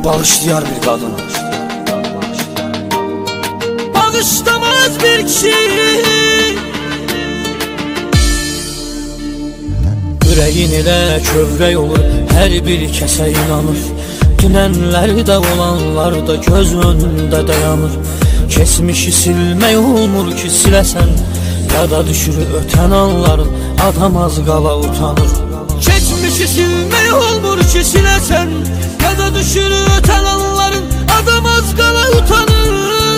bağışlayan bir qadın. Bağışlamaz bir kişi. Ürəyin elə kövrək olur, hər bir kəsə inanır. Dünənlərdə olanlar da göz önündə dayanır. Keçmişi silmək olmur ki siləsən, yada düşür ötən anların, adam az qala utanır. Keçmişi silmək olmur ki siləsən, yada düşür ötən anların, adam az qala utanır.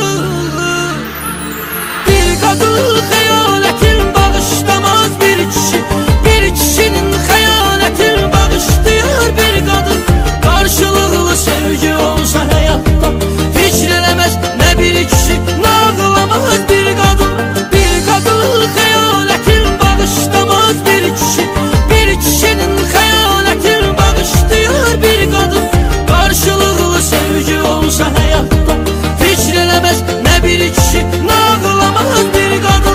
Bir qadın xəyalətin bağışlamaz bir kişi, bir kişinin xəyalətin bağışlayar bir qadın. Qarşılıqlı sevgi olsa həyatda fikr eləməz nə bir kişi, nə ağlamaz bir qadın. Bir qadın xəyalətin bağışlamaz bir kişi, bir kişinin xəyalətin bağışlayar bir qadın. Qarşılıqlı sevgi olsa həyatda fikr eləməz nə bir kişi, nə ağlamaz bir qadın.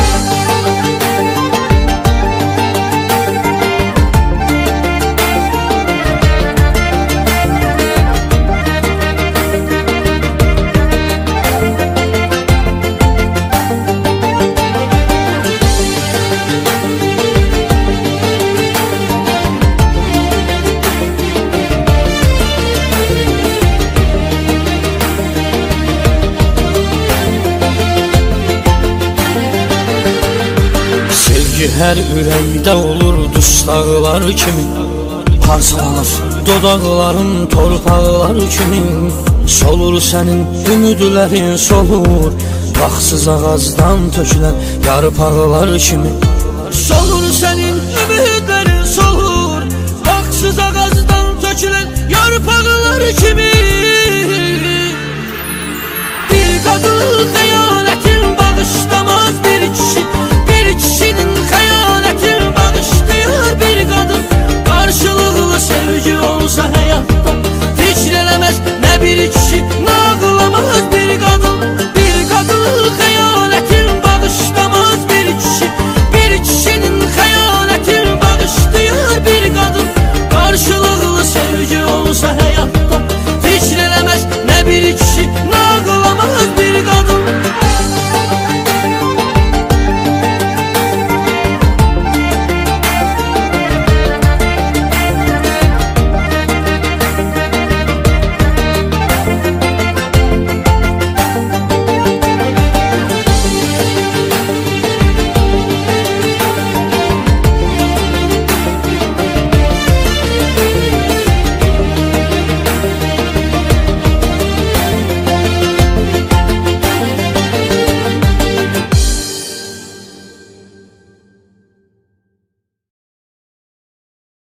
Hər ürəkdə olur dustaqlar kimi, parçalanır dodaqların torpaqlar kimi. Solur sənin ümidlərin solur, vaxtsız ağacdan tökülən yarpaqlar kimi. Solur sənin ümidlərin solur, vaxtsız ağacdan tökülən yarpaqlar kimi. Bir qadın